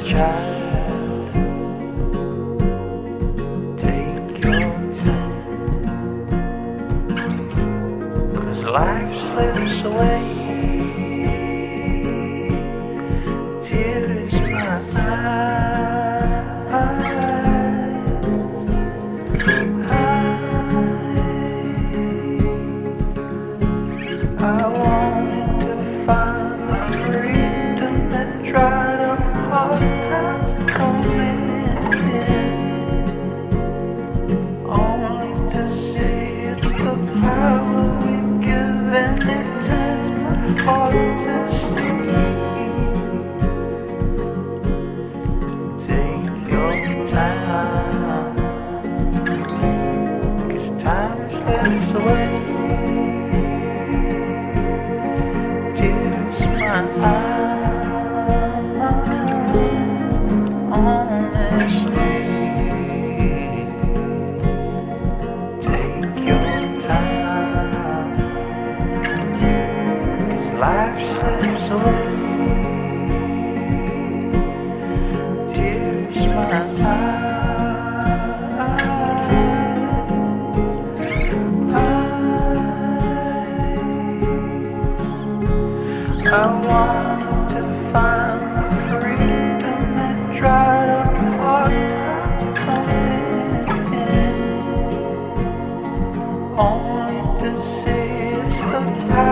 child, take your time, 'cause life slips away. Tears in my eyes. I wanted to find the freedom that dried up hard times coming in, only to see it's the power we give, and it turns my heart to steel. Take your time, 'cause time slips away. Tears in my eyes, honestly. Take your time, 'cause life slips away. Tears in my eyes. I wanted to find the freedom that dried up hard times coming in, only to see it's the past.